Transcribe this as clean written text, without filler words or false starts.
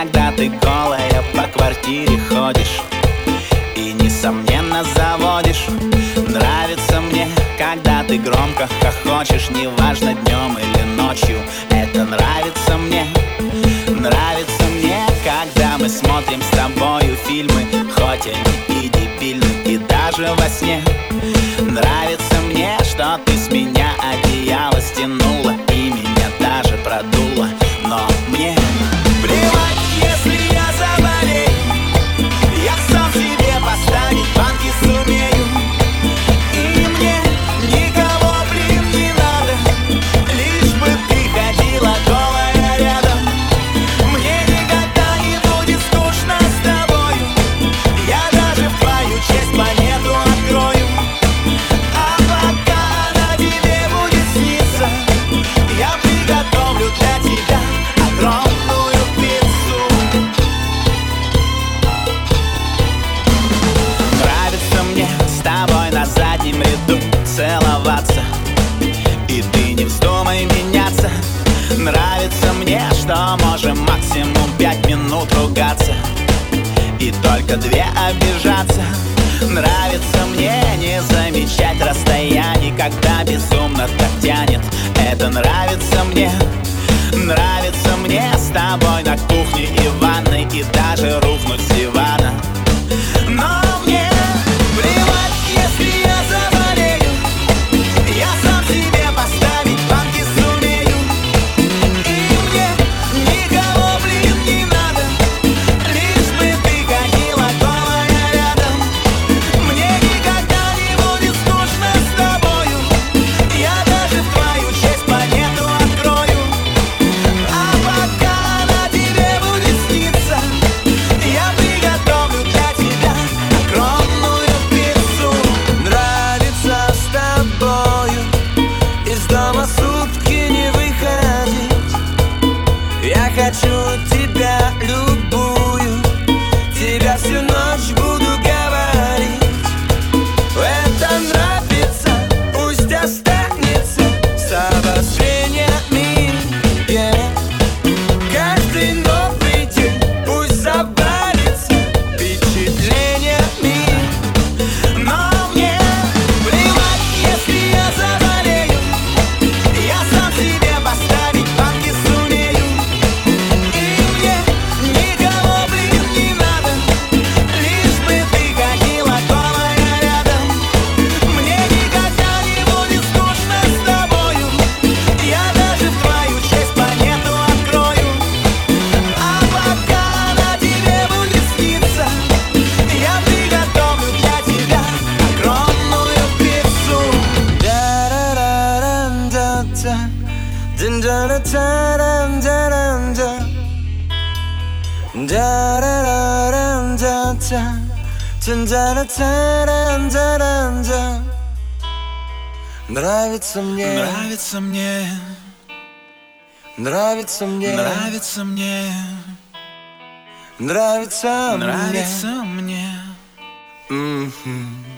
когда ты голая по квартире ходишь и, несомненно, заводишь. Нравится мне, когда ты громко хохочешь, неважно, днем или ночью. Это нравится мне. Нравится мне, когда мы смотрим с тобою фильмы, хоть они и дебильны, и даже во сне. Нравится мне, что ты с меня одеяло стянула и меня даже продула. Но мне плевать, если я заболею, я сам себе поставить банки сумею. И мне никого, блин, не надо, лишь бы ты ходила голая рядом. Мне никогда не будет скучно с тобою, я даже в твою честь планету открою. А пока она тебе будет сниться, я приготовлю для тебя огромную пиццу. Нравится мне с тобой на заднем ряду целоваться, и ты не вздумай меняться. Нравится мне, что можем максимум 5 минут ругаться и только 2 обижаться. Нравится мне не замечать расстояний, когда безумно так тянет. Это нравится мне. Нравится мне с тобой на кухне и ванной, и даже рухнуть с дивана. Но мне плевать, если я заболею, я сам себе поставить банки сумею. И мне никого, блин, не надо, лишь бы ты ходила голая рядом. Мне никогда не будет скучно с тобою, я даже в твою честь планету открою. А пока она тебе будет сниться, я приготовлю для тебя огромную пиццу. Нравится с тобою из дома сутки не выходить. Я хочу тебя любую, тебя всю ночь буду говорить. Это нравится, пусть останется с обострениями, каждый новый день пусть забавится впечатлениями. Но мне плевать, если я заболею, я сам себе поставить банки сумею. И мне никого, блин, не надо, лишь бы ты ходила голая рядом. Мне никогда не будет скучно с тобою, я даже в твою честь планету открою. А пока она тебе будет сниться, я приготовлю для тебя огромную пиццу. Нравится мне, нравится мне, нравится мне, нравится мне, нравится мне, нравится мне.